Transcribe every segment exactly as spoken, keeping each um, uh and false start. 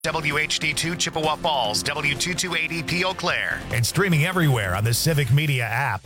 W H D two Chippewa Falls, W two two eight zero P Eau Claire, and streaming everywhere on the Civic Media app.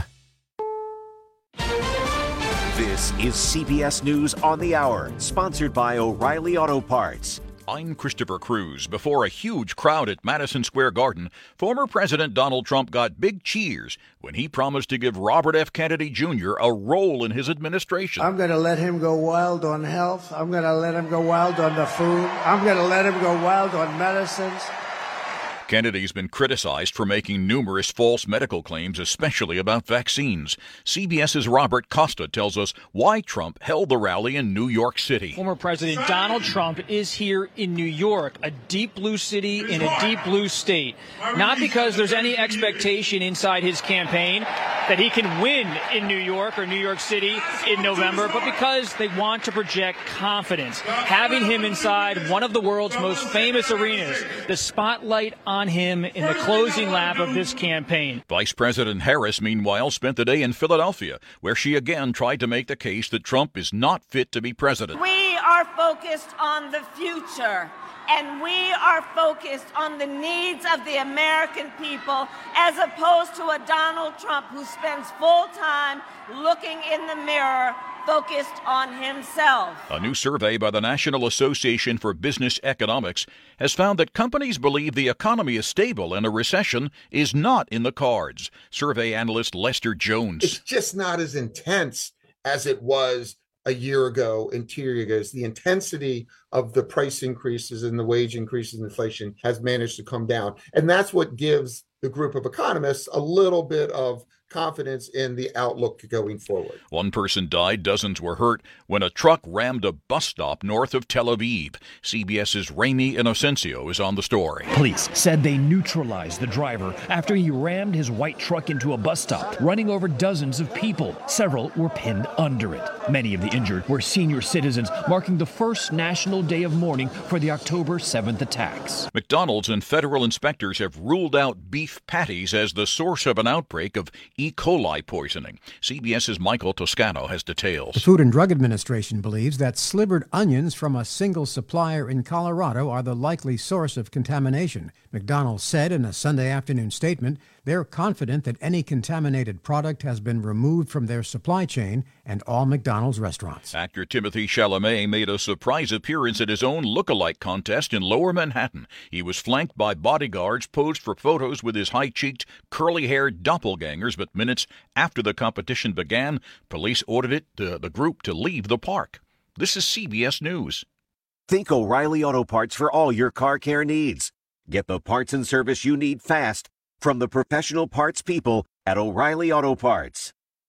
This is C B S News on the Hour, sponsored by O'Reilly Auto Parts. I'm Christopher Cruz. Before a huge crowd at Madison Square Garden, former President Donald Trump got big cheers when he promised to give Robert F. Kennedy Junior a role in his administration. I'm going to let him go wild on health. I'm going to let him go wild on the food. I'm going to let him go wild on medicines. Kennedy's been criticized for making numerous false medical claims, especially about vaccines. CBS's Robert Costa tells us why Trump held the rally in New York City. Former President Donald Trump is here in New York, a deep blue city in a deep blue state. Not because there's any expectation inside his campaign that he can win in New York or New York City in November, but because they want to project confidence. Having him inside one of the world's most famous arenas, the spotlight on on him in the closing lap of this campaign. Vice President Harris, meanwhile, spent the day in Philadelphia, where she again tried to make the case that Trump is not fit to be president. We are focused on the future, and we are focused on the needs of the American people, as opposed to a Donald Trump who spends full time looking in the mirror, focused on himself. A new survey by the National Association for Business Economics has found that companies believe the economy is stable and a recession is not in the cards. Survey analyst Lester Jones. It's just not as intense as it was a year ago and two years ago. The intensity of the price increases and the wage increases and inflation has managed to come down. And that's what gives the group of economists a little bit of confidence in the outlook going forward. One person died, dozens were hurt when a truck rammed a bus stop north of Tel Aviv. CBS's Ramy Inocencio is on the story. Police said they neutralized the driver after he rammed his white truck into a bus stop, running over dozens of people. Several were pinned under it. Many of the injured were senior citizens, marking the first national day of mourning for the October seventh attacks. McDonald's and federal inspectors have ruled out beef patties as the source of an outbreak of E. coli poisoning. CBS's Michael Toscano has details. The Food and Drug Administration believes that slivered onions from a single supplier in Colorado are the likely source of contamination. McDonald's said in a Sunday afternoon statement they're confident that any contaminated product has been removed from their supply chain and all McDonald's restaurants. Actor Timothée Chalamet made a surprise appearance at his own look-alike contest in Lower Manhattan. He was flanked by bodyguards posed for photos with his high-cheeked, curly-haired doppelgangers, but minutes after the competition began, police ordered it to the group to leave the park. This is C B S News. Think O'Reilly Auto Parts for all your car care needs. Get the parts and service you need fast from the professional parts people at O'Reilly Auto Parts.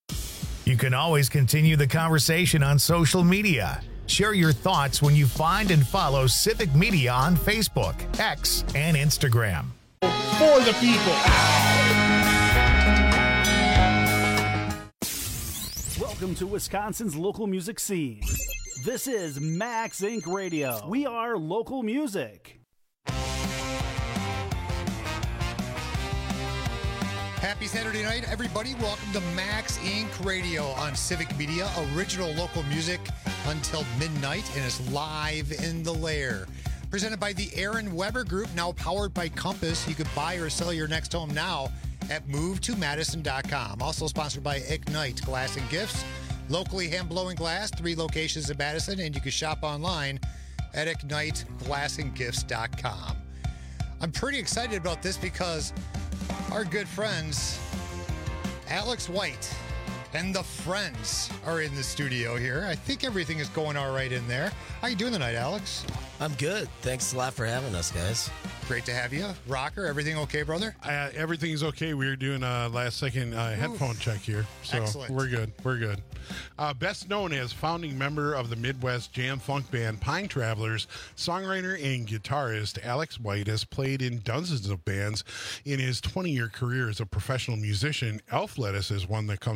You can always continue the conversation on social media. Share your thoughts when you find and follow Civic Media on Facebook, X, and Instagram. For the people. Welcome to Wisconsin's local music scene. This is Max Incorporated. Radio. We are local music. Happy Saturday night, everybody. Welcome to Max Incorporated. Radio on Civic Media. Original local music until midnight, and it's live in the lair. Presented by the Aaron Weber Group, now powered by Compass. You could buy or sell your next home now at move to madison dot com. Also sponsored by Ignite Glass and Gifts. Locally hand-blowing glass, three locations in Madison, and you can shop online at ignite glass and gifts dot com. I'm pretty excited about this because our good friends, Alex White and the Friends, are in the studio here. I think everything is going all right in there. How you doing tonight, Alex? I'm good. Thanks a lot for having us, guys. Great to have you. Rocker, everything okay, brother? Uh, everything's okay. We were doing a last second uh, headphone check here. So Excellent. we're good. We're good. Uh, best known as founding member of the Midwest jam funk band Pine Travelers, songwriter and guitarist Alex White has played in dozens of bands in his twenty-year career as a professional musician. Elf Lettuce is one that comes to mind.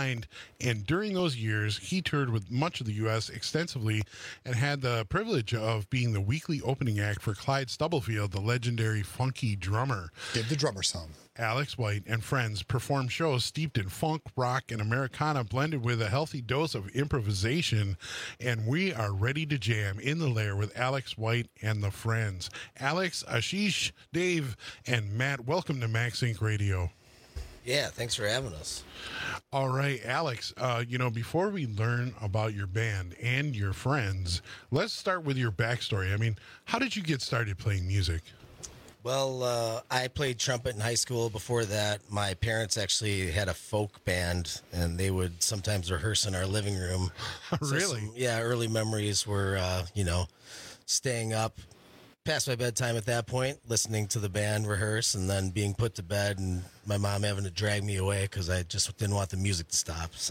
combined. And during those years, he toured with much of the U S extensively and had the privilege of being the weekly opening act for Clyde Stubblefield, the legendary funky drummer. Give the drummer some. Alex White and friends perform shows steeped in funk, rock, and Americana, blended with a healthy dose of improvisation. And we are ready to jam in the lair with Alex White and the friends. Alex, Ashish, Dave, and Matt, welcome to Max Inc Radio. Yeah, thanks for having us. All right, Alex, uh, you know, before we learn about your band and your friends, let's start with your backstory. I mean, how did you get started playing music? Well, uh, I played trumpet in high school. Before that, my parents actually had a folk band, and they would sometimes rehearse in our living room. Really? So some, yeah, early memories were, uh, you know, staying up past my bedtime at that point, listening to the band rehearse, and then being put to bed, and my mom having to drag me away because I just didn't want the music to stop. So,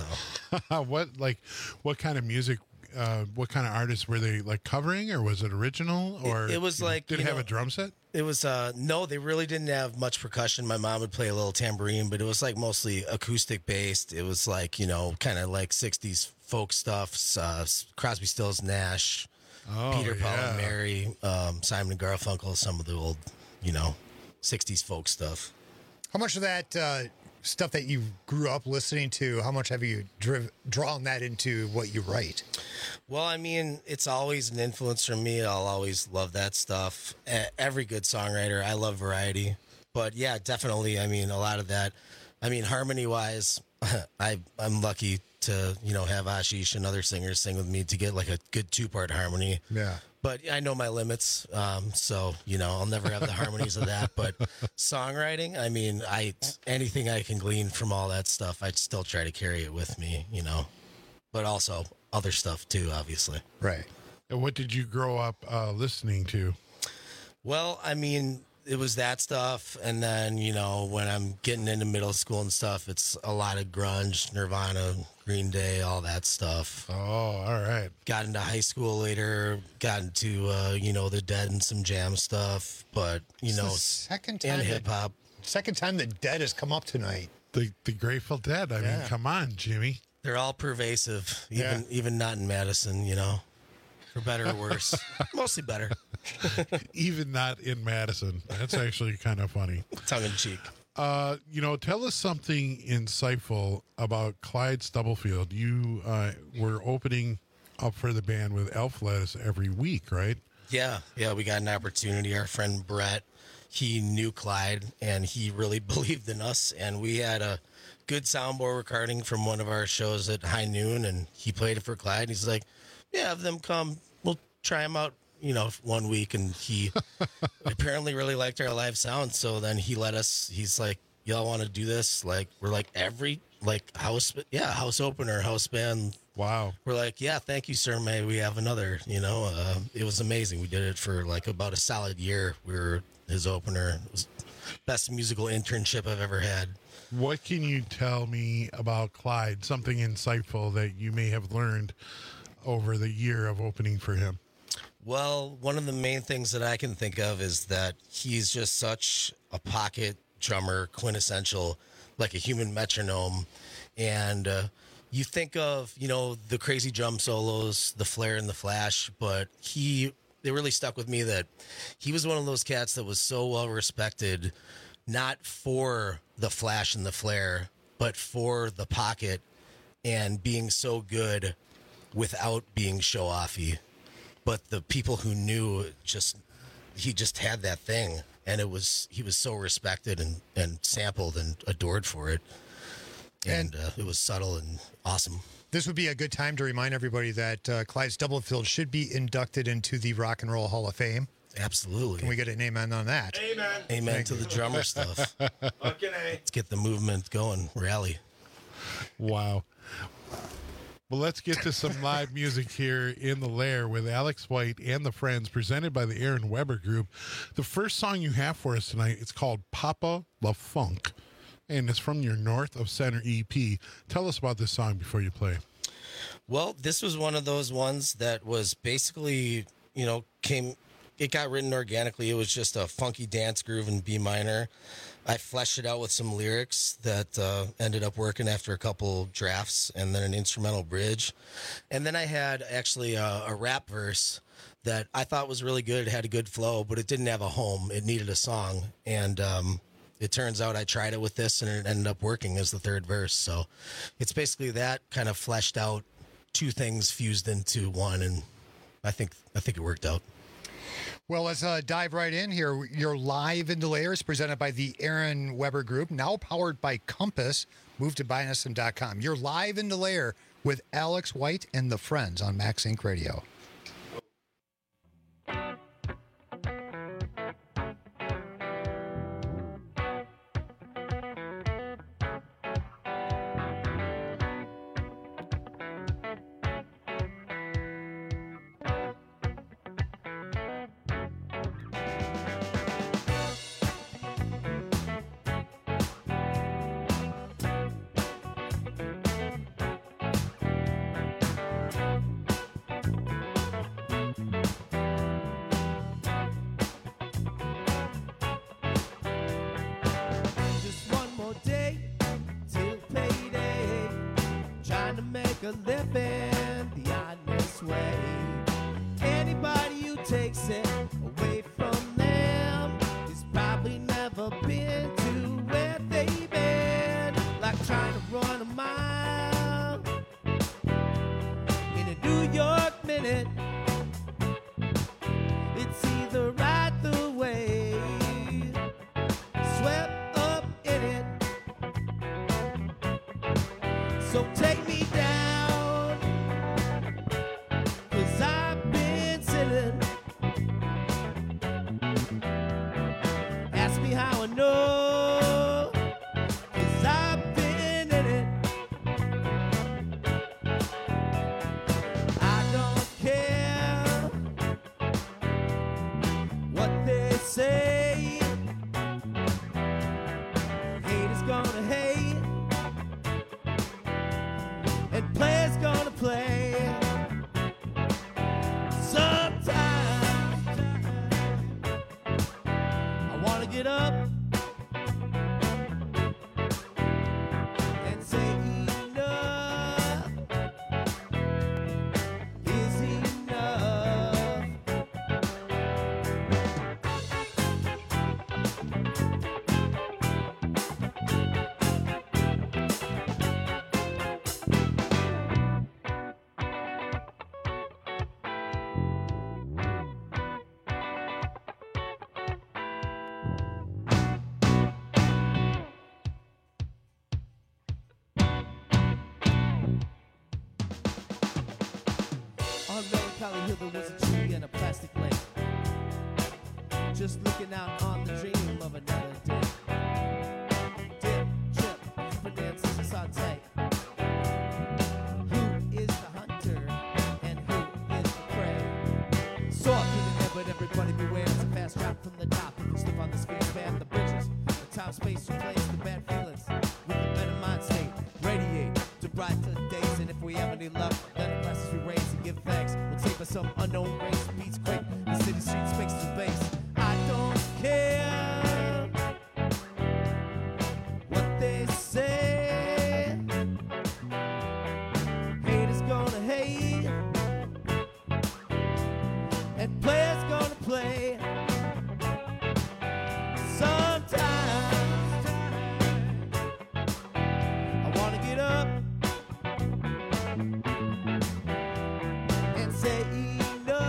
what like, what kind of music? Uh, what kind of artists were they, like, covering, or was it original? Or it, it was like, did it you have know, a drum set? It was uh, no, they really didn't have much percussion. My mom would play a little tambourine, but it was like mostly acoustic based. It was like, you know, kind of like sixties folk stuff. Uh, Crosby, Stills, Nash. Oh, Peter, Paul, yeah. and Mary, um, Simon and Garfunkel, some of the old, you know, sixties folk stuff. How much of that uh, stuff that you grew up listening to, how much have you driv- drawn that into what you write? Well, I mean, it's always an influence for me. I'll always love that stuff. E- Every good songwriter, I love variety. But yeah, definitely, I mean, a lot of that. I mean, harmony-wise, I, I'm lucky to, you know, have Ashish and other singers sing with me to get like a good two-part harmony. Yeah. But I know my limits, um, so, you know, I'll never have the harmonies of that. But songwriting, I mean, I anything I can glean from all that stuff, I still try to carry it with me, you know. But also other stuff, too, obviously. Right. And what did you grow up uh, listening to? Well, I mean, it was that stuff. And then, you know, when I'm getting into middle school and stuff, it's a lot of grunge, Nirvana, Green Day, all that stuff. Oh, all right. Got into high school later, got into, uh, you know, the Dead and some jam stuff. But, you It's know, the second time and that- hip hop. Second time the Dead has come up tonight. The the Grateful Dead. I Yeah. mean, come on, Jimmy. They're all pervasive, even Yeah. even not in Madison, you know, for better or worse. Mostly better. Even not in Madison. That's actually kind of funny. Tongue in cheek. Uh, you know, tell us something insightful about Clyde Stubblefield. You uh, were opening up for the band with Elf Lettuce every week, right? Yeah, yeah, we got an opportunity. Our friend Brett, he knew Clyde, and he really believed in us. And we had a good soundboard recording from one of our shows at High Noon, and he played it for Clyde. He's like, yeah, have them come. We'll try them out, you know, one week. And he apparently really liked our live sound. So then he let us, he's like, y'all want to do this? Like, we're like, every, like, house, yeah, house opener, house band. Wow. We're like, yeah, thank you, sir. May we have another, you know, uh, it was amazing. We did it for like about a solid year. We were his opener. It was best musical internship I've ever had. What can you tell me about Clyde? Something insightful that you may have learned over the year of opening for him? Well, one of the main things that I can think of is that he's just such a pocket drummer, quintessential, like a human metronome. And uh, you think of, you know, the crazy drum solos, the flare and the flash, but he, they really stuck with me that he was one of those cats that was so well respected, not for the flash and the flare, but for the pocket and being so good without being show-offy. But the people who knew, just he just had that thing, and it was he was so respected and, and sampled and adored for it, and, and uh, it was subtle and awesome. This would be a good time to remind everybody that uh, Clyde Stubblefield should be inducted into the Rock and Roll Hall of Fame. Absolutely. Can we get an amen on that? Amen. Amen Thank to you. The drummer stuff. Okay. Let's get the movement going. Rally. Wow. Well, let's get to some live music here in the Lair with Alex White and the Friends, presented by the Aaron Weber Group. The first song you have for us tonight, it's called Papa La Funk, and it's from your North of Center E P. Tell us about this song before you play. Well, this was one of those ones that was basically, you know, came it got written organically. It was just a funky dance groove in B minor. I fleshed it out with some lyrics that uh, ended up working after a couple drafts, and then an instrumental bridge. And then I had actually a, a rap verse that I thought was really good. It had a good flow, but it didn't have a home. It needed a song. And um, it turns out I tried it with this, and it ended up working as the third verse. So it's basically that kind of fleshed out, two things fused into one, and I think I think it worked out. Well, let's uh, dive right in here. You're live in the layers, presented by the Aaron Weber Group, now powered by Compass. Move to buy S M dot com. You're live in the layer with Alex White and the Friends on Max Inc Radio. A living the honest way. Anybody who takes it away from them has probably never been to where they've been. Like trying to run a mile in a New York minute. It's either right the way, swept up in it. So take me down. No, 'cause I've been in it. I don't care what they say. Hate is gonna hate, and play's gonna play. Sometimes I wanna get up Hill, there was a tree and a plastic lake, just looking out on the dream of another day. Dip, chip, Fernandez, and saute. Who is the hunter and who is the prey? Saw through the air, but everybody beware. It's a fast drop from the top. If you slip on the screen, span the bridges. The time, space, replace the bad feelings with a better mind state. Radiate to brighter days, and if we have any luck, then the glasses we raise and give thanks. We'll take us some unknown race, beats quick. The city streets makes the base. I don't care what they say. Haters gonna hate, and players gonna play. Sometimes I wanna get up and say enough.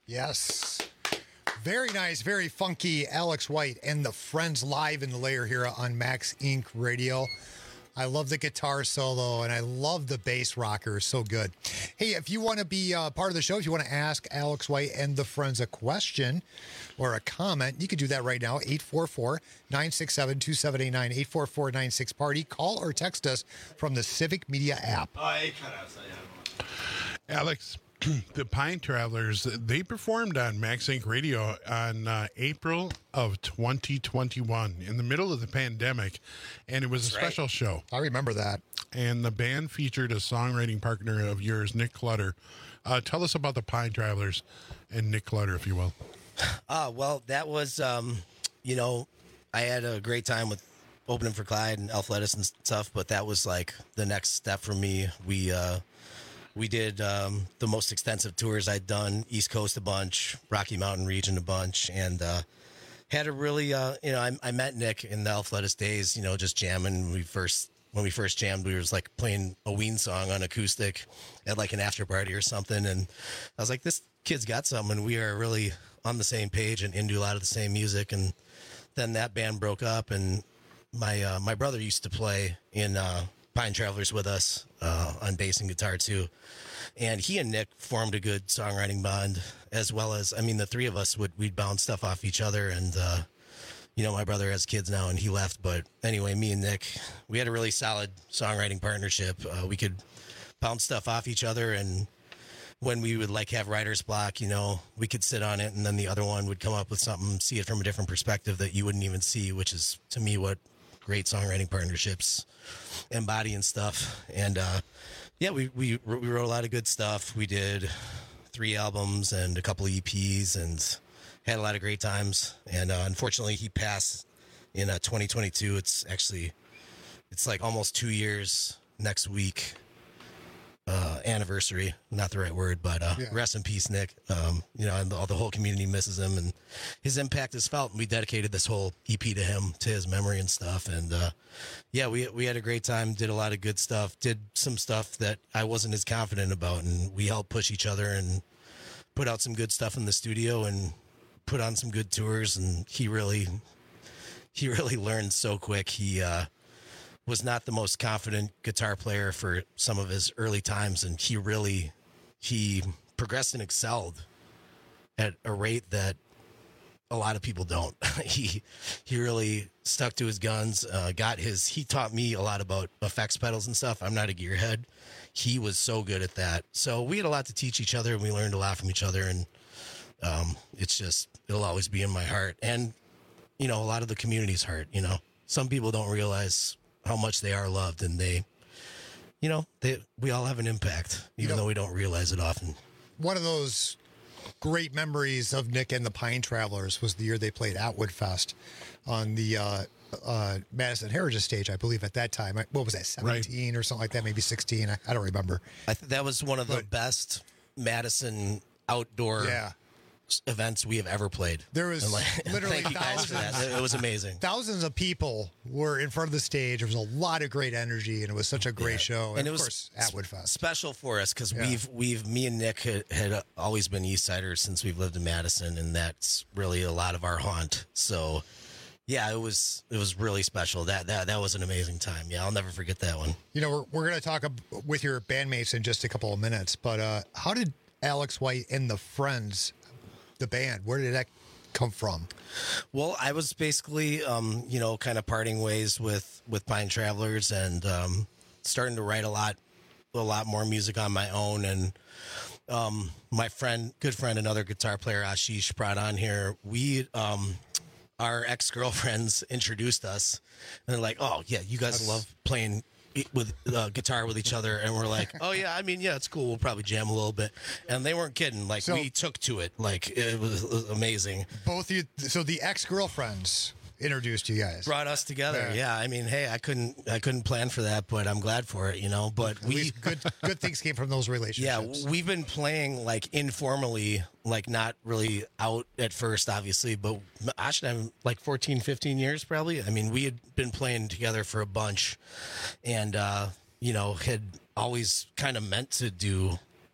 Yes. Very nice, very funky Alex White and the Friends live in the layer here on Max Incorporated. Radio. I love the guitar solo, and I love the bass rocker. So good. Hey, if you want to be uh, part of the show, if you want to ask Alex White and the Friends a question or a comment, you can do that right now. eight four four, nine six seven, two seven eight nine, eight four four nine six party. Call or text us from the Civic Media app. Alex, the Pine Travelers, they performed on Max Inc Radio on uh, April of twenty twenty-one in the middle of the pandemic, and it was That's a special right. show. I remember that. And the band featured a songwriting partner of yours, Nick Clutter. Uh, tell us about the Pine Travelers and Nick Clutter, if you will. Uh, well, that was, um, you know, I had a great time with opening for Clyde and Elf Lettuce and stuff, but that was like the next step for me. We, uh, We did um, the most extensive tours I'd done, East Coast a bunch, Rocky Mountain region a bunch, and uh, had a really, uh, you know, I, I met Nick in the Elf Lettuce days, you know, just jamming. We first, when we first jammed, we was like playing a Ween song on acoustic at like an after party or something, and I was like, this kid's got something, and we are really on the same page and into a lot of the same music. And then that band broke up, and my uh, my brother used to play in uh, Pine Travelers with us uh, on bass and guitar too. And he and Nick formed a good songwriting bond, as well as, I mean, the three of us would, we'd bounce stuff off each other. And, uh, you know, my brother has kids now and he left, but anyway, me and Nick, we had a really solid songwriting partnership. Uh, we could bounce stuff off each other. And when we would like have writer's block, you know, we could sit on it and then the other one would come up with something, see it from a different perspective that you wouldn't even see, which is to me what great songwriting partnerships embody and stuff. And, uh, yeah, we, we we wrote a lot of good stuff. We did three albums and a couple of E Ps and had a lot of great times. And uh, unfortunately, he passed in uh, twenty twenty-two. It's actually, it's like almost two years next week. Uh, anniversary, not the right word, but uh, Yeah. rest in peace, Nick. Um, you know, and all the whole community misses him, and his impact is felt. And we dedicated this whole E P to him, to his memory and stuff. And uh, yeah, we we had a great time. Did a lot of good stuff. Did some stuff that I wasn't as confident about, and we helped push each other and put out some good stuff in the studio and put on some good tours. And he really, he really learned so quick. He uh, was not the most confident guitar player for some of his early times, and he really he progressed and excelled at a rate that a lot of people don't. he he really stuck to his guns, uh, got his he taught me a lot about effects pedals and stuff. I'm not a gearhead. He was so good at that. So we had a lot to teach each other, and we learned a lot from each other, and um, it's just it'll always be in my heart. And you know, a lot of the community's heart, you know. Some people don't realize how much they are loved, and they, you know, they we all have an impact, even You know, though we don't realize it often. One of those great memories of Nick and the Pine Travelers was the year they played Atwood Fest on the uh, uh, Madison Heritage stage, I believe, at that time. What was that, seventeen or something like that, maybe sixteen? I, I don't remember. I think that was one of the But- best Madison outdoor Yeah. s- events we have ever played. There was And, like, literally thank you guys for that. thousands. It was amazing. Thousands of people were in front of the stage. There was a lot of great energy, and it was such a great show. And, And it of was course, Atwood Fest. Special for us because Yeah. we've we've me and Nick had, had always been East Siders since we've lived in Madison, and that's really a lot of our haunt. So yeah, it was it was really special. That that that was an amazing time. Yeah, I'll never forget that one. You know, we're, we're going to talk ab- with your bandmates in just a couple of minutes, but uh, how did Alex White and the Friends, the band, where did that come from? Well, I was basically, um, you know, kind of parting ways with, with Pine Travelers and um, starting to write a lot, a lot more music on my own. And um, my friend, good friend, another guitar player, Ashish, brought on here. We, um, our ex girlfriends introduced us, and they're like, "Oh yeah, you guys love playing." with uh, guitar with each other, and we're like, oh yeah, I mean, yeah, it's cool, we'll probably jam a little bit. And they weren't kidding, like, So- we took to it, like it was, it was amazing. Both you, so the ex-girlfriends introduced you guys. Brought us together. Yeah. Yeah. I mean, hey, I couldn't I couldn't plan for that, but I'm glad for it, you know. But At we least good good things came from those yeah, relationships. we've been playing like informally, like not really out at first, obviously, but Ash and I, like fourteen, fifteen years probably. I mean, we had been playing together for a bunch, and uh, you know, had always kind of meant to do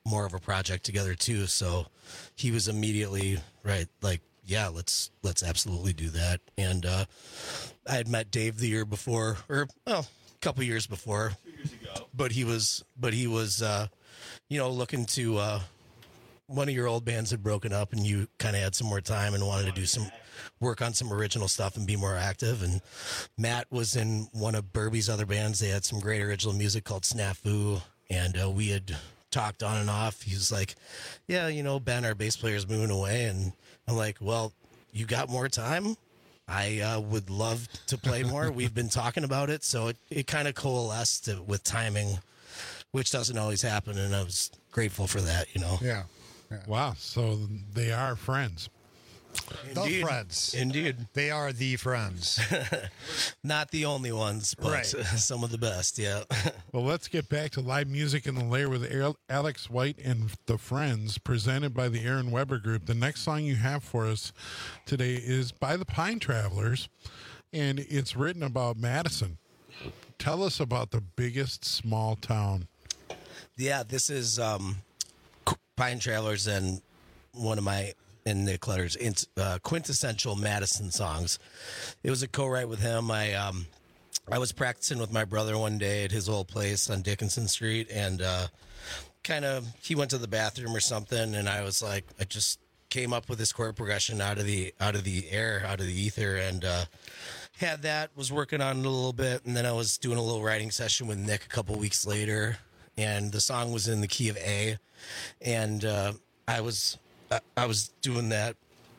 more of a project together too. So he was immediately right, like, yeah, let's let's absolutely do that. And uh, I had met Dave the year before, or well, a couple years before, Two years ago. but he was, but he was, uh, you know, looking to. Uh, one of your old bands had broken up, and you kind of had some more time and wanted to do some work on some original stuff and be more active. And Matt was in one of Burby's other bands. They had some great original music called Snafu, and uh, we had talked on and off. He was like, yeah, you know, Ben, our bass player, is moving away. And I'm like, well, you got more time? I uh, would love to play more. We've been talking about it. So it, it kind of coalesced to, with timing, which doesn't always happen. And I was grateful for that, you know? Yeah. yeah. Wow. So they are friends. The friends. Indeed. They are the friends. Not the only ones, but Right. some of the best, yeah. Well, let's get back to live music in the lair with Al- Alex White and the Friends, presented by the Aaron Weber Group. The next song you have for us today is by the Pine Travelers, and it's written about Madison. Tell us about the biggest small town. Yeah, this is um, Pine Travelers and one of my, and Nick Clutter's uh, quintessential Madison songs. It was a co-write with him. I um, I was practicing with my brother one day at his old place on Dickinson Street, and uh, kind of he went to the bathroom or something, and I was like, I just came up with this chord progression out of the out of the air, out of the ether, and uh, had that. Was working on it a little bit, and then I was doing a little writing session with Nick a couple weeks later, and the song was in the key of A, and uh, I was. I was doing that.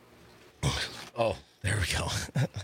Oh, there we go.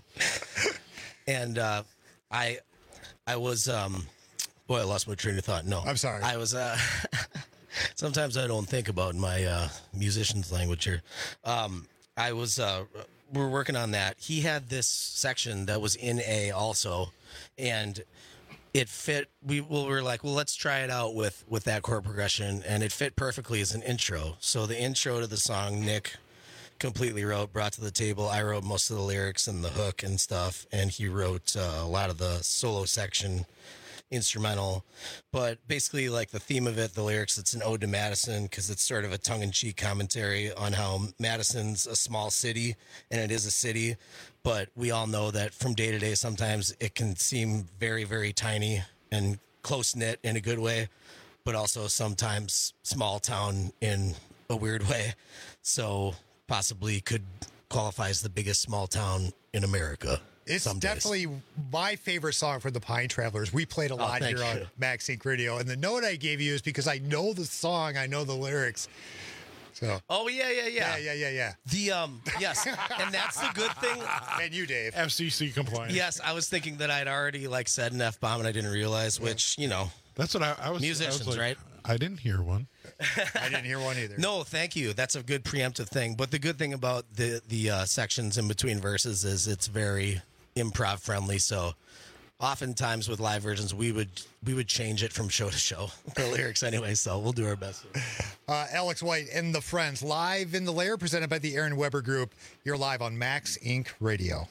and uh, I, I was, um, boy, I lost my train of thought. No, I'm sorry. I was. Uh, sometimes I don't think about my uh, musician's language here. Um, I was. Uh, we're working on that. He had this section that was in A also, and it fit. We, well, we were like, well, let's try it out with, with that chord progression, and it fit perfectly as an intro. So the intro to the song, Nick completely wrote, brought to the table. I wrote most of the lyrics and the hook and stuff, and he wrote uh, a lot of the solo section, instrumental. But basically, like the theme of it, the lyrics, it's an ode to Madison, because it's sort of a tongue-in-cheek commentary on how Madison's a small city, and it is a city. But we all know that from day to day, sometimes it can seem very, very tiny and close-knit in a good way, but also sometimes small town in a weird way. So possibly could qualify as the biggest small town in America. It's some definitely days. my favorite song for the Pine Travelers. We played a lot Oh, here thank on you. Max Inc Radio. And the note I gave you is because I know the song, I know the lyrics. So. Oh, yeah, yeah, yeah. Yeah, yeah, yeah, yeah. The, um, yes. And that's the good thing. And you, Dave. F C C compliant. Yes, I was thinking that I'd already, like, said an F-bomb and I didn't realize, which, you know. That's what I, I was. Musicians, I was like, right? I didn't hear one. I didn't hear one either. No, thank you. That's a good preemptive thing. But the good thing about the, the uh, sections in between verses is it's very improv friendly. So oftentimes with live versions, we would we would change it from show to show, the lyrics anyway. So we'll do our best. Uh, Alex White and the Friends, live in the lair, presented by the Aaron Weber Group. You're live on Max Inc Radio.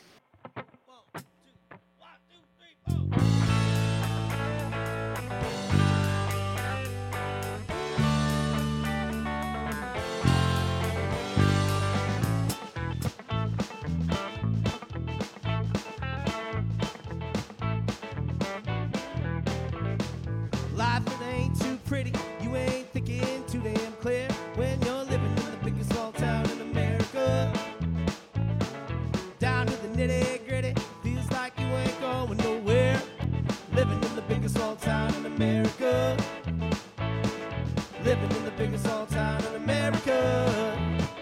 Life it ain't too pretty, you ain't thinking too damn clear when you're living in the biggest small town in America. Down to the nitty gritty, feels like you ain't going nowhere. Living in the biggest small town in America. Living in the biggest small town in America.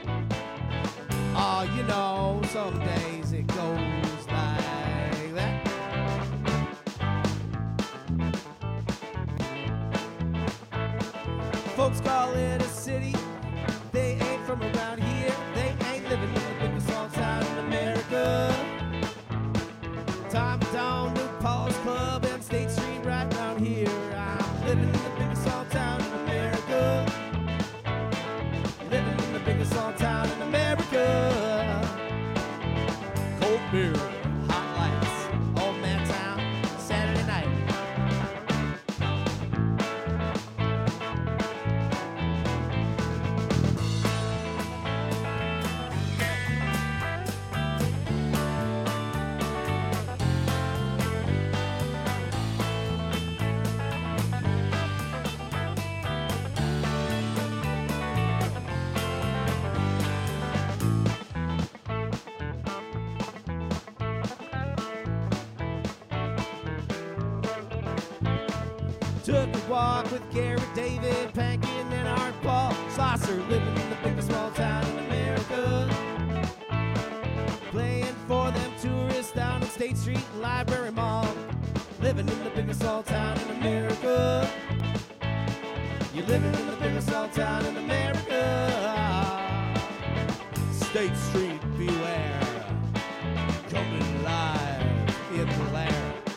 Oh, you know, some days it goes like that. Folks call it a city. They ain't from around here. They ain't living in the biggest small town in America. Time down to Paul's Club and State Street right down here. I'm living in the biggest small town in America. Living in the biggest small town in America. Cold beer, hot lights, old man town, Saturday night. Took a walk with Garrett, David, Pankin, and Art Paul Slosser, living in the biggest small town in America. Playing for them tourists down on State Street and Library Mall. Living in the biggest small town in America. You're living in the biggest small town in America. State Street, beware. Coming live in the lair.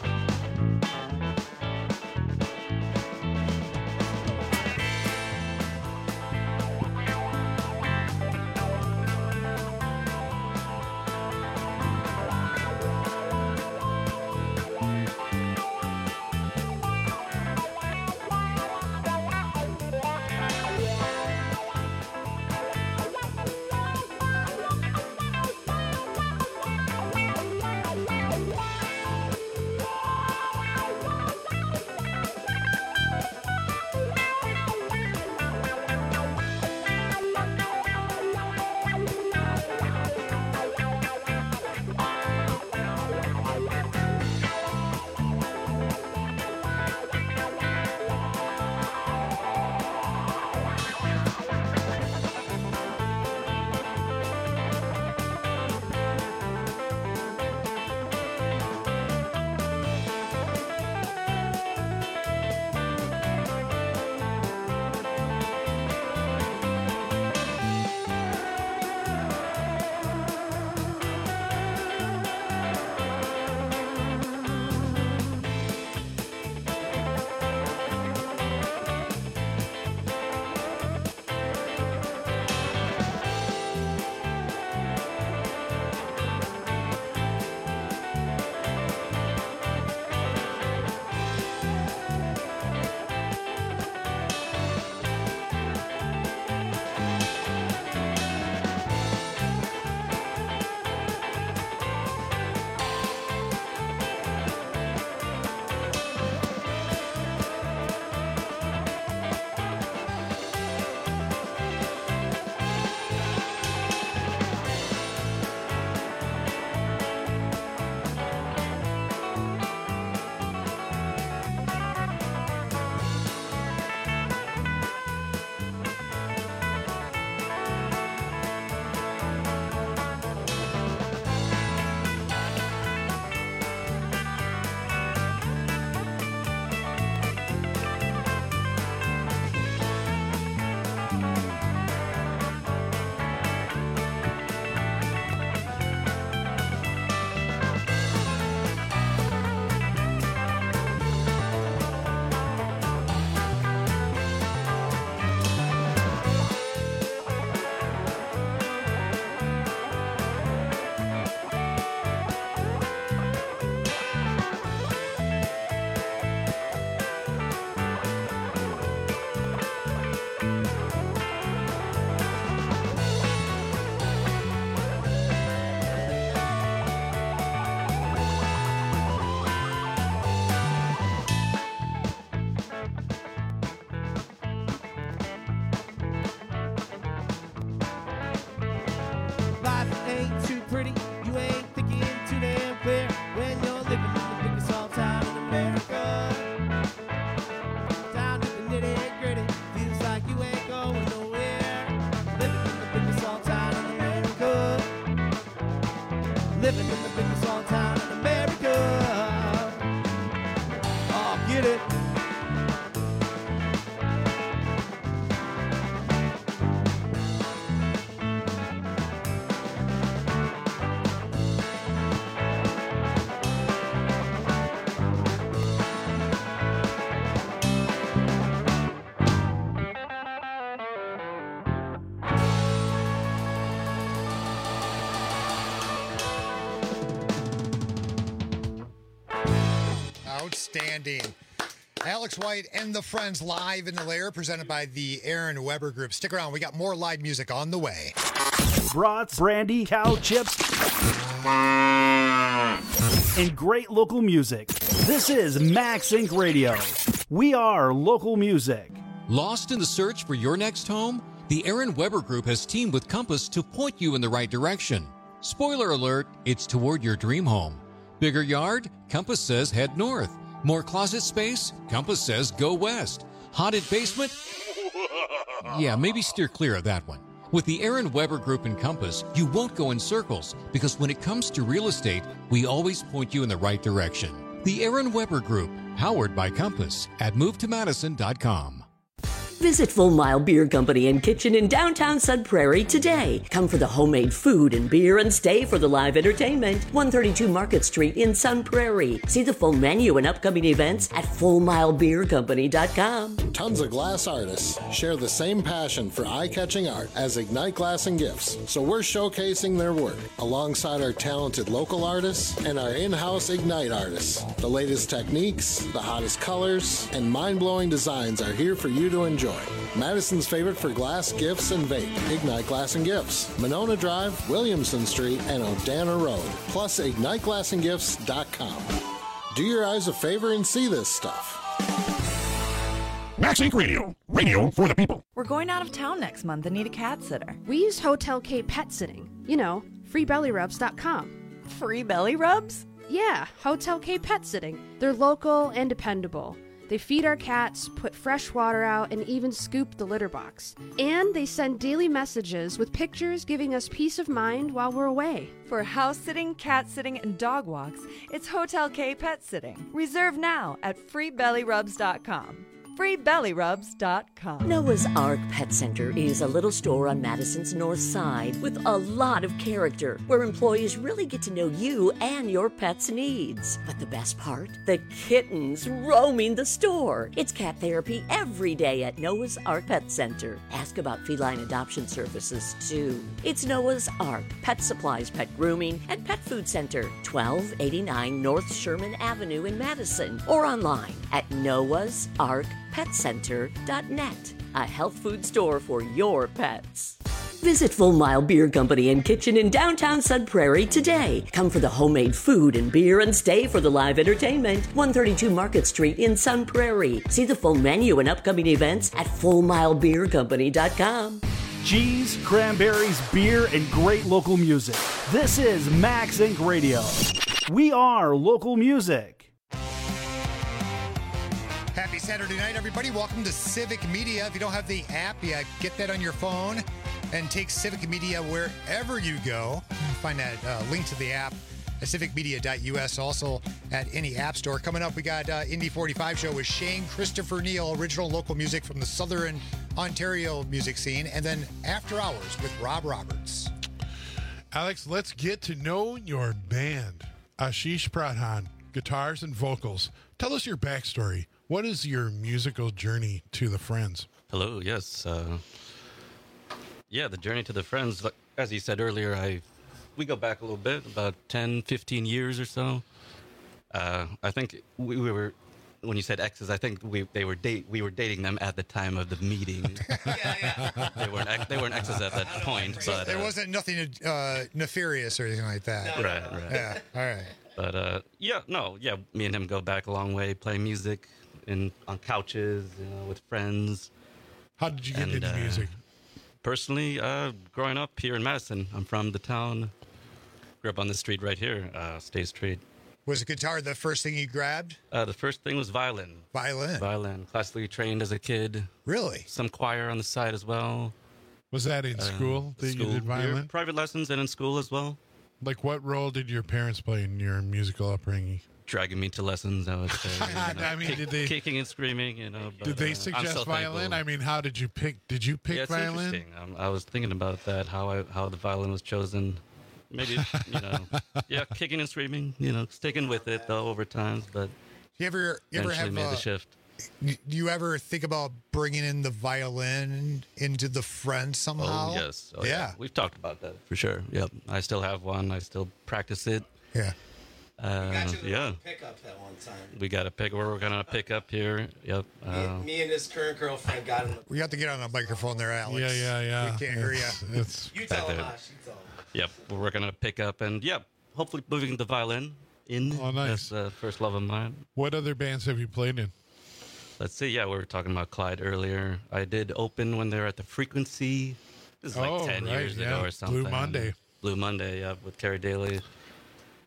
living in the biggest small town in America. Oh, get it. Outstanding. Alex White and the Friends live in the lair, presented by the Aaron Weber Group. Stick around. We got more live music on the way. Brats, brandy, cow chips, and great local music. This is Max Inc Radio. We are local music. Lost in the search for your next home? The Aaron Weber Group has teamed with Compass to point you in the right direction. Spoiler alert, it's toward your dream home. Bigger yard? Compass says head north. More closet space? Compass says go west. Haunted basement? Yeah, maybe steer clear of that one. With the Aaron Weber Group and Compass, you won't go in circles because when it comes to real estate, we always point you in the right direction. The Aaron Weber Group, powered by Compass at move to madison dot com. Visit Full Mile Beer Company and Kitchen in downtown Sun Prairie today. Come for the homemade food and beer and stay for the live entertainment. one thirty-two Market Street in Sun Prairie. See the full menu and upcoming events at full mile beer company dot com. Tons of glass artists share the same passion for eye-catching art as Ignite Glass and Gifts, so we're showcasing their work alongside our talented local artists and our in-house Ignite artists. The latest techniques, the hottest colors, and mind-blowing designs are here for you to enjoy. Madison's favorite for glass, gifts, and vape. Ignite Glass and Gifts. Monona Drive, Williamson Street, and O'Dana Road. Plus ignite glass and gifts dot com. Do your eyes a favor and see this stuff. Max Inc Radio. Radio for the people. We're going out of town next month and need a cat sitter. We use Hotel K Pet Sitting. You know, free belly rubs dot com. Free belly rubs? Yeah, Hotel K Pet Sitting. They're local and dependable. They feed our cats, put fresh water out, and even scoop the litter box. And they send daily messages with pictures giving us peace of mind while we're away. For house sitting, cat sitting, and dog walks, it's Hotel K Pet Sitting. Reserve now at free belly rubs dot com. free belly rubs dot com. Noah's Ark Pet Center is a little store on Madison's north side with a lot of character where employees really get to know you and your pet's needs. But the best part? The kittens roaming the store. It's cat therapy every day at Noah's Ark Pet Center. Ask about feline adoption services too. It's Noah's Ark Pet Supplies, Pet Grooming, and Pet Food Center, twelve eighty-nine North Sherman Avenue in Madison, or online at noahs ark pet center dot net, a health food store for your pets. Visit Full Mile Beer Company and Kitchen in downtown Sun Prairie today. Come for the homemade food and beer and stay for the live entertainment. one thirty-two Market Street in Sun Prairie. See the full menu and upcoming events at full mile beer company dot com. Cheese, cranberries, beer, and great local music. This is Max Incorporated. Radio. We are local music. Happy Saturday night, everybody. Welcome to Civic Media. If you don't have the app yet, get that on your phone and take Civic Media wherever you go. Find that uh, link to the app at civic media dot u s, also at any app store. Coming up, we got uh, Indy forty-five show with Shane Christopher Neal, original local music from the Southern Ontario music scene, and then After Hours with Rob Roberts. Alex, let's get to know your band. Ashish Pradhan, guitars and vocals. Tell us your backstory. What is your musical journey to the Friends? Hello, yes. Uh, yeah, the journey to the Friends, like, as you said earlier, I we go back a little bit, about ten, fifteen years or so. Uh, I think we, we were, when you said exes, I think we they were date we were dating them at the time of the meeting. yeah, yeah. They weren't ex- they weren't exes at that point, but there uh, wasn't nothing uh, nefarious or anything like that. No, right, right. Yeah, all right. But uh, yeah, no, yeah, me and him go back a long way, playing music in on couches, you know, with friends. How did you get and, into uh, music? Personally, uh, growing up here in Madison, I'm from the town. Grew up on this street right here, uh, State Street. Was guitar the first thing you grabbed? Uh, the first thing was violin. Violin? Violin. Classically trained as a kid. Really? Some choir on the side as well. Was that in Uh, school that school. you did violin? Yeah, private lessons and in school as well. Like, what role did your parents play in your musical upbringing? Dragging me to lessons, I would say. You know, I mean, kick, did they kicking and screaming? You know. But, did they uh, suggest I'm so violin? thankful. I mean, how did you pick? Did you pick yeah, it's violin? interesting. Um, I was thinking about that. How I how the violin was chosen. Maybe you know, yeah, kicking and screaming. You know, sticking with it though over times, but You ever, you ever eventually have made uh, the shift. Do you ever think about bringing in the violin into the Friends somehow? Oh yes, oh, yeah. yeah. We've talked about that for sure. Yep, I still have one. I still practice it. Yeah. Uh, yeah. Pick up that one time. We got a pick. We're gonna pick up here. Yep. Me, Uh, me and his current girlfriend got him. We have to get on a microphone there, Alex. Yeah, yeah, yeah. We can't hear It's- you. it's- You Back tell him, there. Ash. You tell him. Yep, we're gonna pick up and yep, hopefully moving the violin in. Oh, nice. That's uh, first love of mine. What other bands have you played in? Let's see. Yeah, we were talking about Clyde earlier. I did open when they were at the Frequency. This is like Oh, ten right, years yeah. ago or something. Blue Monday. Blue Monday, yeah, with Carrie Daly.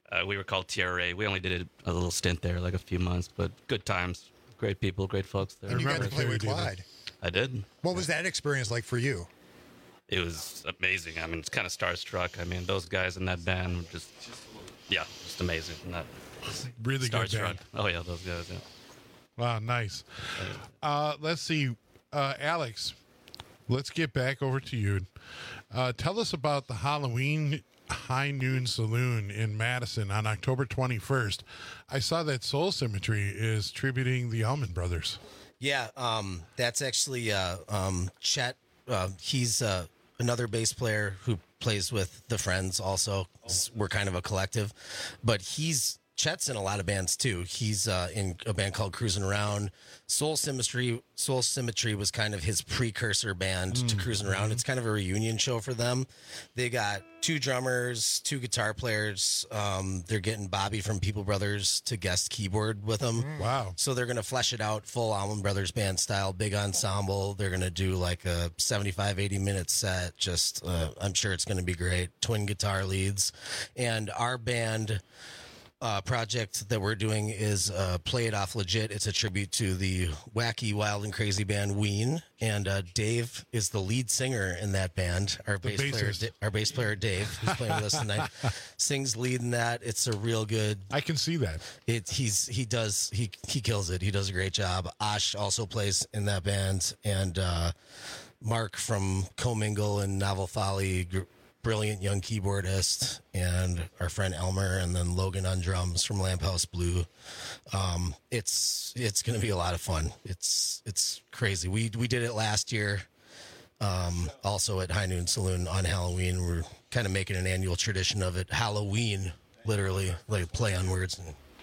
Uh, we were called T R A. We only did a little stint there, like a few months, but good times. Great people, great folks there. And you got to play with Clyde. I did. What was that experience like for you? It was amazing. I mean, it's kind of starstruck. I mean, those guys in that band were just, yeah, just amazing. Not really good starstruck. band. Oh yeah, those guys. Yeah. Wow, nice. Uh, let's see, uh, Alex. Let's get back over to you. Uh, tell us about the Halloween High Noon Saloon in Madison on October twenty-first. I saw that Soul Symmetry is tributing the Allman Brothers. Yeah, um, that's actually uh, um, Chet. Uh, he's uh, another bass player who plays with the Friends also. We're kind of a collective. But he's Chet's in a lot of bands too. He's uh, in a band called Cruising Around. Soul Symmetry Soul Symmetry was kind of his precursor band mm. to Cruising Around. It's kind of a reunion show for them. They got two drummers, two guitar players. Um, they're getting Bobby from People Brothers to guest keyboard with them. Wow. So they're going to flesh it out full Allman Brothers band style, big ensemble. They're going to do like a seventy-five, eighty minute set. Just, uh, I'm sure it's going to be great. Twin guitar leads. And our band... Uh, project that we're doing is uh, Play It Off Legit. It's a tribute to the wacky, wild, and crazy band Ween, and uh, Dave is the lead singer in that band. Our The bass player, bassist. Da- our bass player Dave, who's playing with us tonight, sings lead in that. It's a real good. I can see that. It he's he does he he kills it. He does a great job. Ash also plays in that band, and uh, Mark from Commingle and Novel Folly. Gr- Brilliant young keyboardist, and our friend Elmer, and then Logan on drums from Lamp House Blue. Um, it's it's going to be a lot of fun. It's it's crazy. We we did it last year, um, also at High Noon Saloon on Halloween. We're kind of making an annual tradition of it. Halloween, literally, like play on words.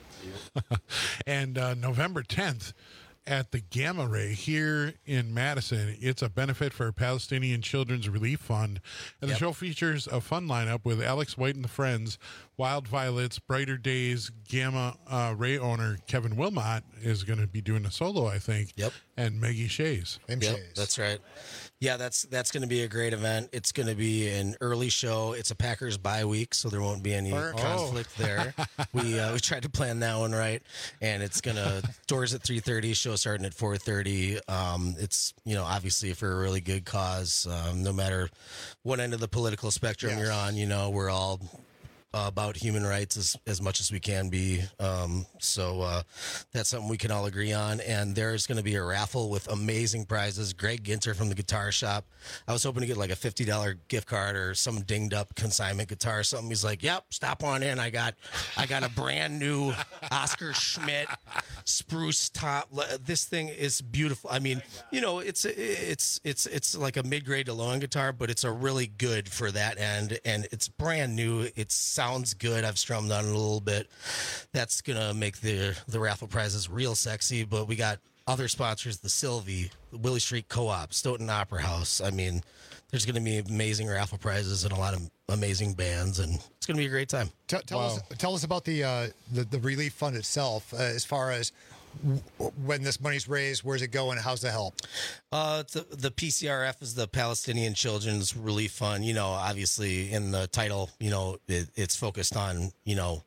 And, and uh, November tenth at the Gamma Ray here in Madison. It's a benefit for Palestinian Children's Relief Fund. And the Yep. show features a fun lineup with Alex White and the Friends, Wild Violets, Brighter Days, Gamma uh, Ray owner Kevin Wilmot is going to be doing a solo, I think. Yep. And Maggie Shays. Yep, that's right. Yeah, that's that's going to be a great event. It's going to be an early show. It's a Packers bye week, so there won't be any Oh. conflict there. We uh, we tried to plan that one right, and it's gonna doors at three thirty, show starting at four thirty. Um, it's you know obviously for a really good cause. Um, no matter what end of the political spectrum you're on, you know we're all uh, about human rights as, as much as we can be. Um, so uh, that's something we can all agree on. And there's going to be a raffle with amazing prizes. Greg Ginter from the Guitar Shop. I was hoping to get like a fifty dollars gift card or some dinged up consignment guitar or something. He's like, yep, stop on in. I got, I got a brand new Oscar Schmidt spruce top. This thing is beautiful. I mean, you know, it's, it's, it's, it's like a mid-grade to low-end guitar, but it's a really good for that end. And it's brand new. It sounds good. I've strummed on it a little bit. That's going to make the, the raffle prizes real sexy, but we got other sponsors, the Sylvie, the Willie Street Co-op, Stoughton Opera House. I mean, there's going to be amazing raffle prizes and a lot of amazing bands, and it's going to be a great time. Tell, tell us, tell us about the uh, the, the relief fund itself. Uh, as far as w- when this money's raised, where's it going? How's the help? Uh, the, the P C R F is the Palestinian Children's Relief Fund. You know, obviously in the title, you know, it, it's focused on you know,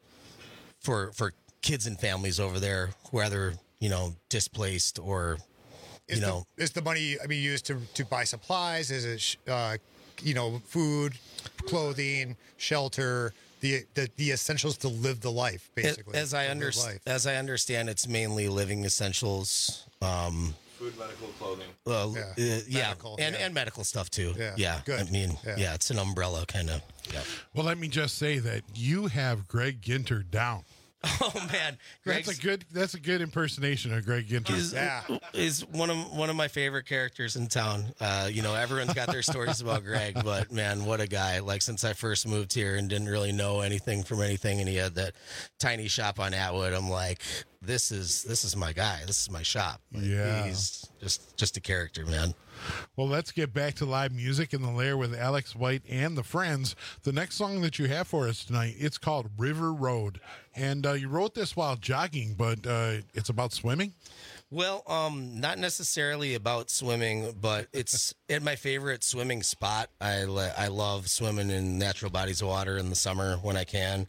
for for kids and families over there, whether you know displaced or. Is, you know, the, is the money, I mean, used to, to buy supplies? Is it, sh- uh, you know, food, clothing, shelter, the, the the essentials to live the life, basically? As I To live understand, life. as I understand, it's mainly living essentials. Um, Food, medical, clothing. uh, Yeah. uh, yeah, Medical, and yeah. and medical stuff too. Yeah, yeah. good. I mean, Yeah. yeah, it's an umbrella kind of. Yeah. Well, let me just say that you have Greg Ginter down. Oh man, Greg's That's a good. That's a good impersonation of Greg Ginter. is, is one of one of my favorite characters in town. Uh, you know, everyone's got their stories about Greg, but man, what a guy! Like since I first moved here and didn't really know anything from anything, and he had that tiny shop on Atwood. I'm like, this is this is my guy. This is my shop. Like, Yeah. he's just just a character, man. Well, let's get back to live music in the Lair with Alex White and the Friends. The next song that you have for us tonight, it's called River Road. And uh, you wrote this while jogging, but uh, it's about swimming? Well, um, not necessarily about swimming, but it's at my favorite swimming spot. I, le- I love swimming in natural bodies of water in the summer when I can.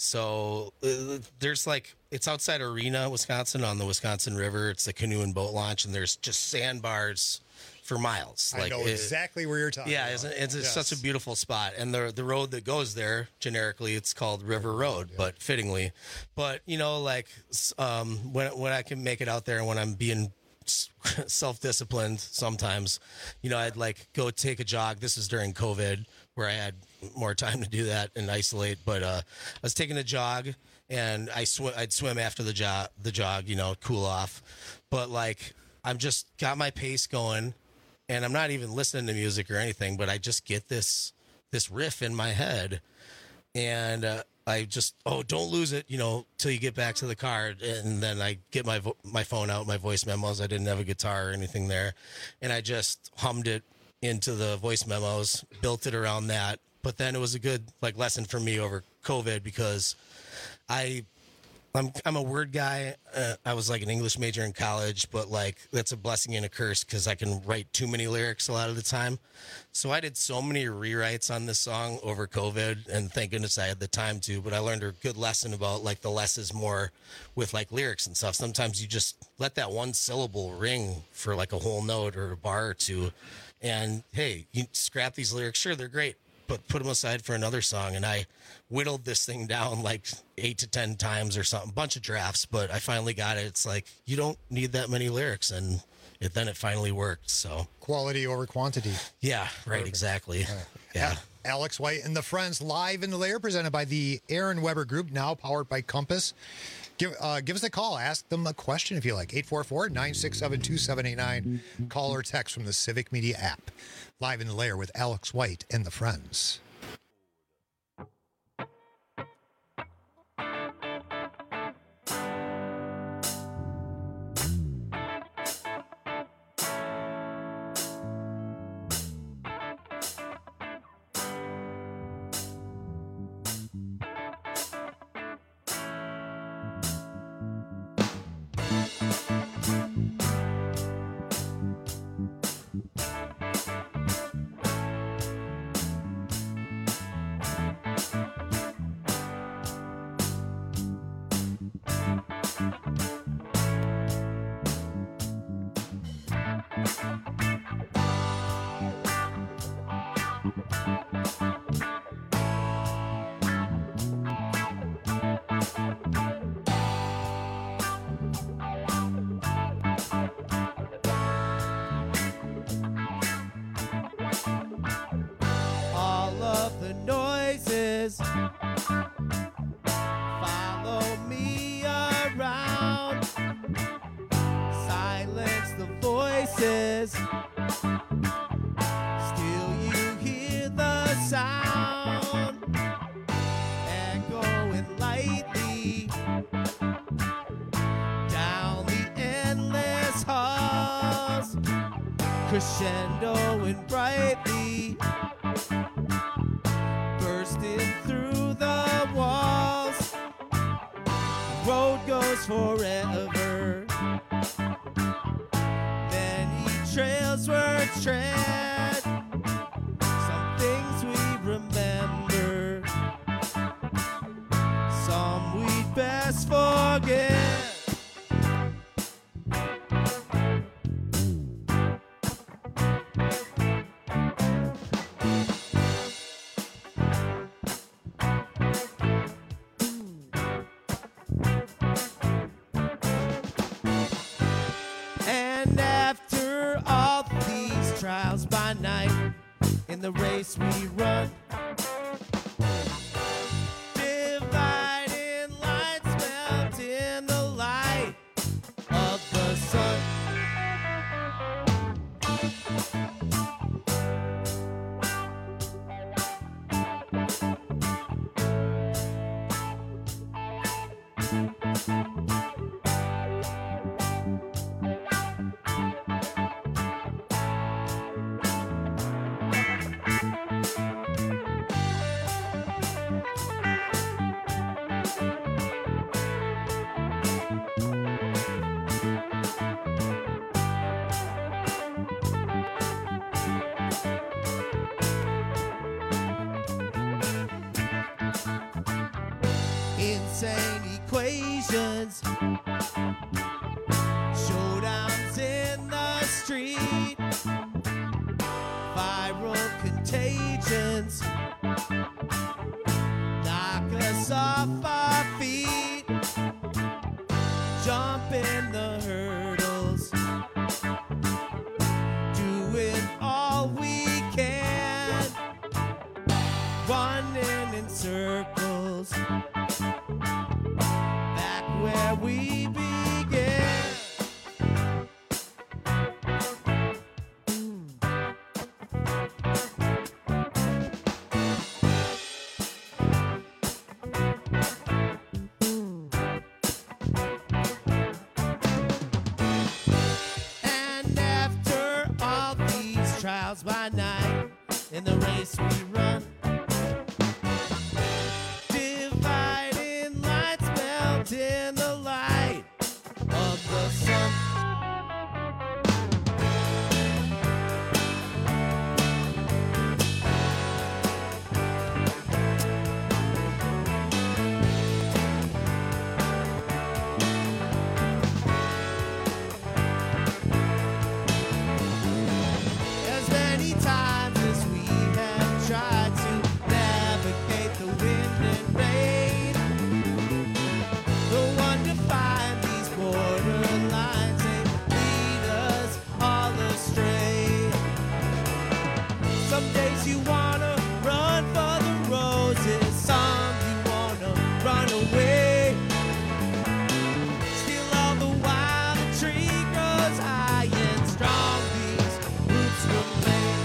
So uh, there's like, it's outside Arena, Wisconsin, on the Wisconsin River. It's a canoe and boat launch, and there's just sandbars for miles. I like know it- exactly where you're talking Yeah, about. it's, it's, it's Yes. such a beautiful spot, and the the road that goes there, generically, it's called River Road, but fittingly, but you know, like s- um, when when I can make it out there, and when I'm being self disciplined, sometimes, you know, I'd like go take a jog. This is during COVID, where I had more time to do that and isolate. But uh, I was taking a jog, and I sw- I'd swim after the jog, the jog, you know, cool off. But like, I'm just got my pace going. And I'm not even listening to music or anything, but I just get this this riff in my head, and uh, I just oh don't lose it, you know, till you get back to the car, and then I get my vo- my phone out, my voice memos. I didn't have a guitar or anything there, and I just hummed it into the voice memos, built it around that. But then it was a good like lesson for me over COVID because I. I'm I'm a word guy. Uh, I was like an English major in college, but like that's a blessing and a curse because I can write too many lyrics a lot of the time. So I did so many rewrites on this song over COVID, and thank goodness I had the time to. But I learned a good lesson about like the less is more with like lyrics and stuff. Sometimes you just let that one syllable ring for like a whole note or a bar or two, and hey, you scrap these lyrics. Sure, they're great, but put them aside for another song. And I whittled this thing down like eight to ten times or something, bunch of drafts, but I finally got it. It's like, you don't need that many lyrics. And it, then it finally worked. So Quality over quantity. yeah, right. Exactly. Yeah. Alex White and the Friends live in the lair, presented by the Aaron Weber Group, now powered by Compass. Give uh, give us a call. Ask them a question if you like. eight four four, nine six seven, two seven eight nine. Call or text from the Civic Media app. Live in the lair with Alex White and the Friends. All of the noises follow me around. Silence the voices. Still you hear the sound echoing lightly down the endless halls, crescendoing brightly, bursting through the walls. Road goes forever. Many trails were tread. Some things we remember. Some we'd best forget. And after all these trials by night, in the race we run, dividing lines melt in the light of the sun. insane equations. Showdowns in the street. Viral contagions. Knock us off our feet. Jumping the hurdles. Doing all we can. Running in circles. Back where we began. And after all these trials by night, in the race we run, dividing lights melt in the light of the sun. As many times as we have tried to navigate the wind and rain, the one to find these borderlines, they lead us all astray. Some days you wanna run for the roses, some you wanna run away. Still all the while the tree grows high and strong, these roots remain.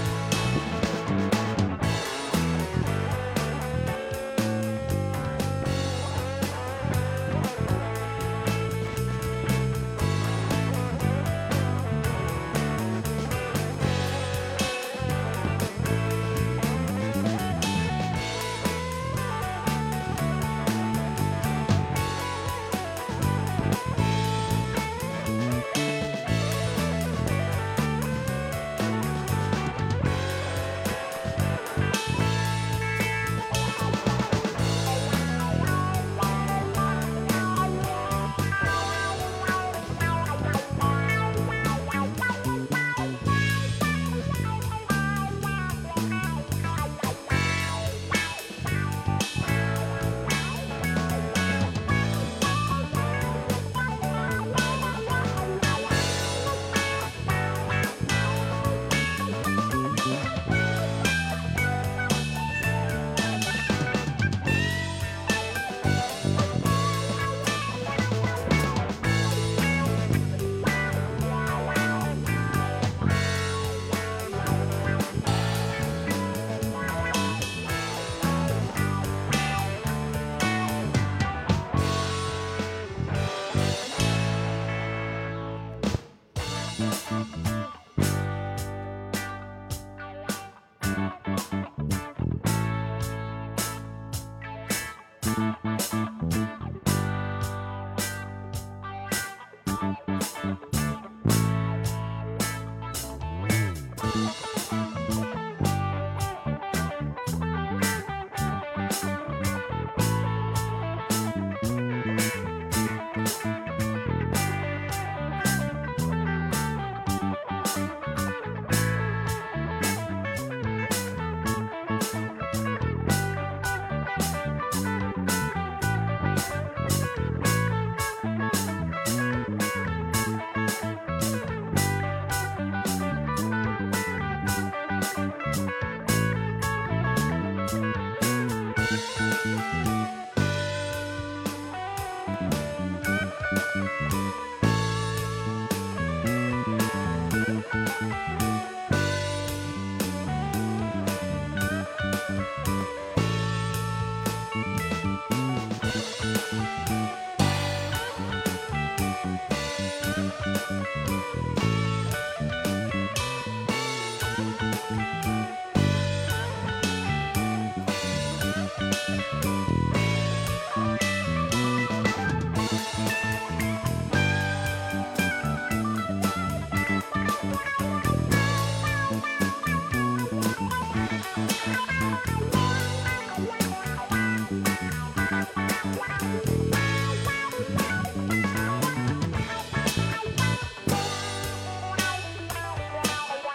Thank you.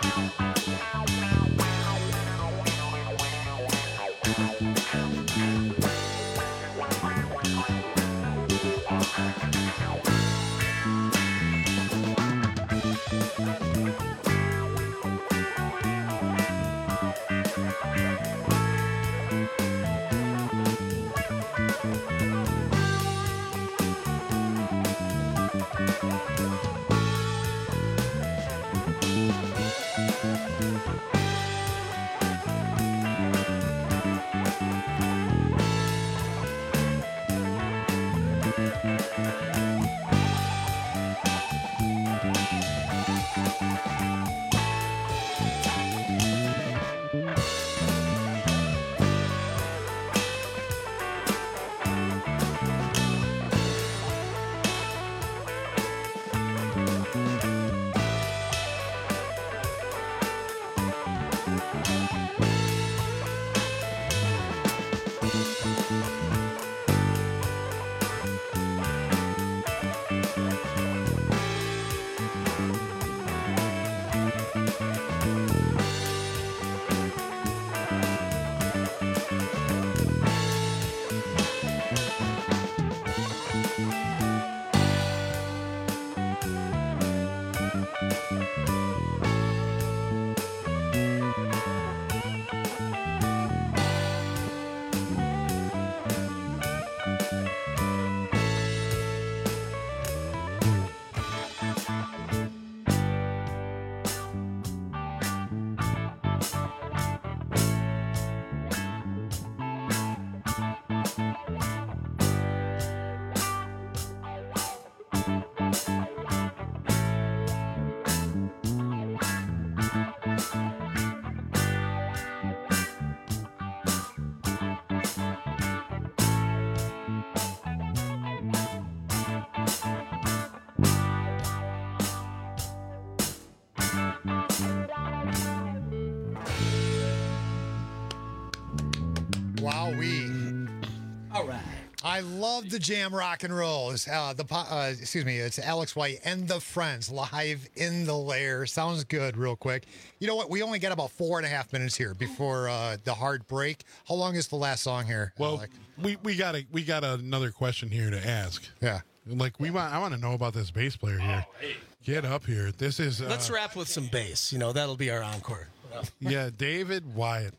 Wowee. All right. I love the jam rock and roll. It's, uh, the po- uh, excuse me, it's Alex White and the Friends live in the lair. Sounds good, real quick. You know what? We only got about four and a half minutes here before uh, the hard break. How long is the last song here? Well, Alec? we we got a we got another question here to ask. Yeah, like we want. I want to know about this bass player here. Oh, hey. Get up here. This is. Uh, Let's wrap with some bass. You know, that'll be our encore. Yeah, David Wyatt.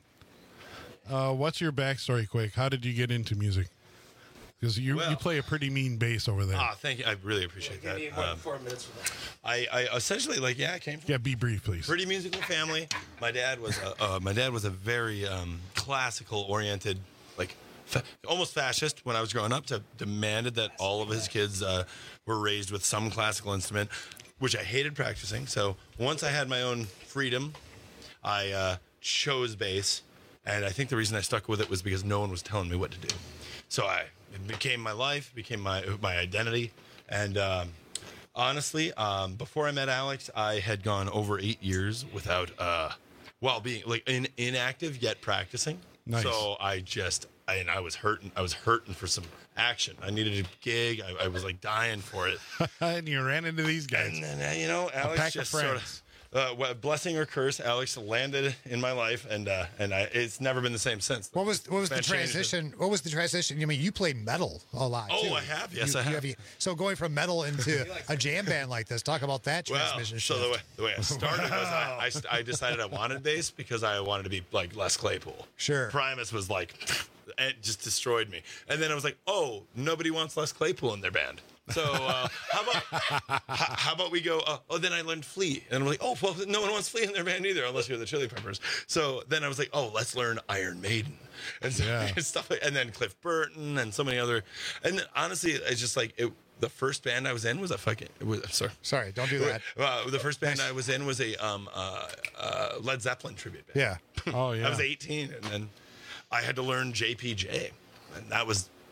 Uh, what's your backstory, quick? How did you get into music? Because you Well- you play a pretty mean bass over there. Ah, thank you. I really appreciate Give that. me one, Um, four minutes for that. I, I essentially like yeah, I came from Yeah, be brief, please. pretty musical family. My dad was a, uh, my dad was a very um, classical oriented, like fa- almost fascist when I was growing up. To demanded that all of his kids uh, were raised with some classical instrument, which I hated practicing. So once I had my own freedom, I uh, chose bass, and I think the reason I stuck with it was because no one was telling me what to do. So I it became my life, became my my identity, and. Um, Honestly, um, before I met Alex, I had gone over eight years without, uh, well, being like in, inactive yet practicing. Nice. So I just, I, and I was hurting. I was hurting for some action. I needed a gig. I, I was like dying for it. And you ran into these guys. And then, uh, you know, A Alex pack of just sort friends. of, uh, what- blessing or curse, Alex landed in my life, and uh, and I, it's never been the same since. What was what was the Man changed it. transition? What was the transition? I mean, you played metal a lot. Oh, too. I have. Yes, You- I you have. So going from metal into a jam band like this, talk about that Well, transmission so shift. the way, the way I started was I, I, st- I decided I wanted bass because I wanted to be like Les Claypool. Sure. Primus was like, it just destroyed me. And then I was like, oh, nobody wants Les Claypool in their band. So uh, how about how, how about we go? Uh, oh, then I learned Flea, and I'm like, oh, well, no one wants Flea in their band either, unless you're the Chili Peppers. So then I was like, oh, let's learn Iron Maiden, and so, Yeah. stuff, like, and then Cliff Burton, and so many other. And then, honestly, it's just like it. The first band I was in was a fucking. It was, I'm sorry. Sorry, don't do that. Uh, the first band I was in was a um, uh, uh, Led Zeppelin tribute band. Yeah. Oh yeah. I was eighteen, and then I had to learn J P J, and that was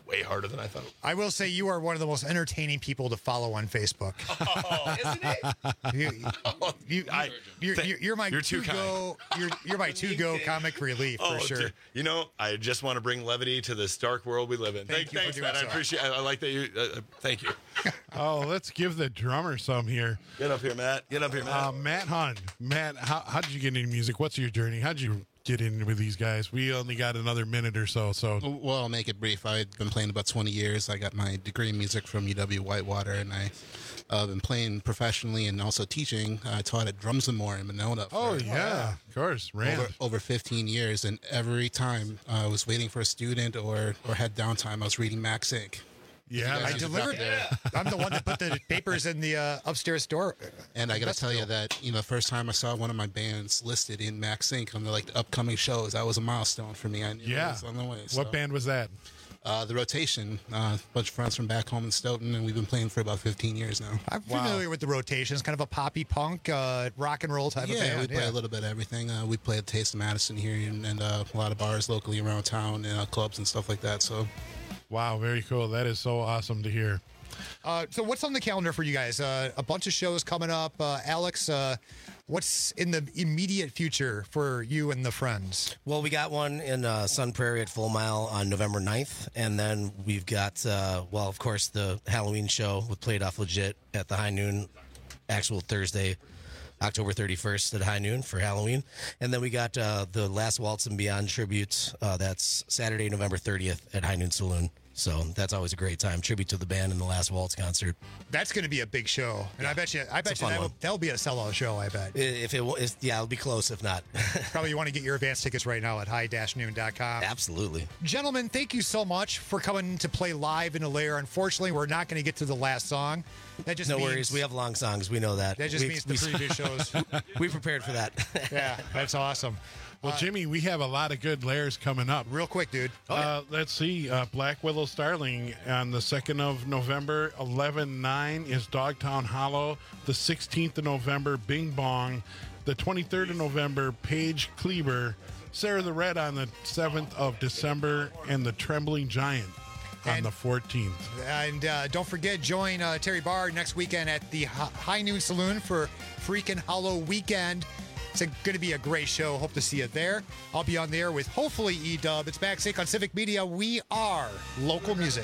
way harder than I thought. I will say you are one of the most entertaining people to follow on Facebook. Oh, isn't it? You, you, I- you're, you're, you're my You're too to go. You're, you're my to go comic relief Oh, for sure. dude, you know, I just want to bring levity to this dark world we live in. Thank you for thanks, doing man. I so. appreciate. I, I like that you. Uh, uh, thank you. Oh, let's give the drummer some here. Get up here, Matt. Get up here, Matt. Uh, Matt Hunt. Matt, how, how did you get into music? What's your journey? How did you get in with these guys? We only got another minute or so. So, well, I'll make it brief. I've been playing about twenty years. I got my degree in music from U W Whitewater, and I. I've uh, been playing professionally and also teaching. I taught at Drums and More in Monona. For, oh, yeah, of course. Rand. Over, over fifteen years, and every time uh, I was waiting for a student or, or had downtime, I was reading Max Incorporated. Yeah, I delivered. I'm the one that put the papers in the uh, upstairs door. And I got to tell you that, you know, the first time I saw one of my bands listed in Max Incorporated on the like the upcoming shows, that was a milestone for me. I knew Yeah. it was on the way. What so. band was that? Uh, the Rotation, uh, a bunch of friends from back home in Stoughton, and we've been playing for about fifteen years now. I'm familiar with the Rotations, kind of a poppy punk, uh, rock and roll type yeah, of band. we play yeah, a little bit of everything. Uh, we play at Taste of Madison here and, and uh, a lot of bars locally around town and uh, clubs and stuff like that. So, wow, very cool. That is so awesome to hear. Uh, so what's on the calendar for you guys? Uh, a bunch of shows coming up. Uh, Alex, uh, what's in the immediate future for you and the friends? Well, we got one in uh, Sun Prairie at Full Mile on November ninth. And then we've got, uh, well, of course, the Halloween show with Played Off Legit at the High Noon, actual Thursday, October thirty-first at High Noon for Halloween. And then we got uh, the Last Waltz and Beyond tribute. Uh, that's Saturday, November thirtieth at High Noon Saloon. So that's always a great time. Tribute to the band and the Last Waltz concert. That's going to be a big show, and I bet you, I bet It's a you fun that will, one. that'll be a sellout show. I bet. If it, if, yeah, it'll be close. If not, Probably you want to get your advance tickets right now at high dash noon dot com. Absolutely. Gentlemen, thank you so much for coming to play live in the lair. Unfortunately, we're not going to get to the last song. That just no means, worries. We have long songs. We know that. That just we, means the we- previous shows. we prepared for that. Yeah, that's awesome. Well, Jimmy, we have a lot of good layers coming up. Real quick, dude. Uh, let's see. Uh, Black Willow Starling on the second of November, eleven nine is Dogtown Hollow. The sixteenth of November, Bing Bong. The twenty-third of November, Paige Kleber. Sarah the Red on the seventh of December, and the Trembling Giant on And- the fourteenth. And uh, don't forget, join uh, Terry Barr next weekend at the Hi- High Noon Saloon for Freaking Hollow Weekend. It's going to be a great show. Hope to see you there. I'll be on there with hopefully E-Dub. It's Max Inc on Civic Media. We are local music.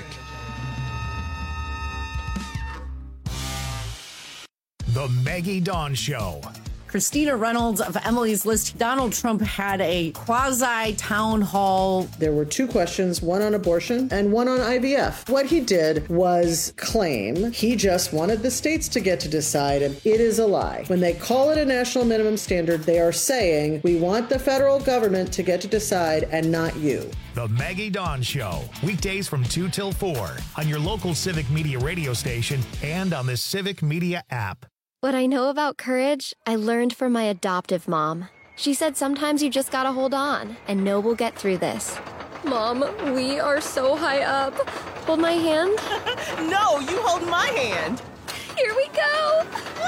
The Maggie Dawn Show. Christina Reynolds of Emily's List. Donald Trump had a quasi-town hall. There were two questions, one on abortion and one on I V F. What he did was claim he just wanted the states to get to decide, and it is a lie. When they call it a national minimum standard, they are saying we want the federal government to get to decide and not you. The Maggie Dawn Show. Weekdays from two till four on your local Civic Media radio station and on the Civic Media app. What I know about courage, I learned from my adoptive mom. She said sometimes you just gotta hold on and know we'll get through this. Mom, we are so high up. Hold my hand. No, you hold my hand. Here we go.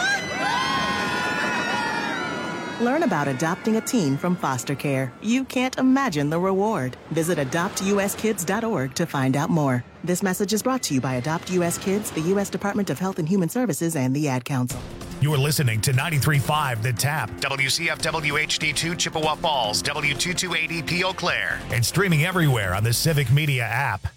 Learn about adopting a teen from foster care. You can't imagine the reward. Visit adopt u s kids dot org to find out more. This message is brought to you by Adopt U S Kids, the U S Department of Health and Human Services, and the Ad Council. You're listening to ninety-three point five The Tap, W C F W H D two Chippewa Falls, W two two eight E P Eau Claire, and streaming everywhere on the Civic Media app.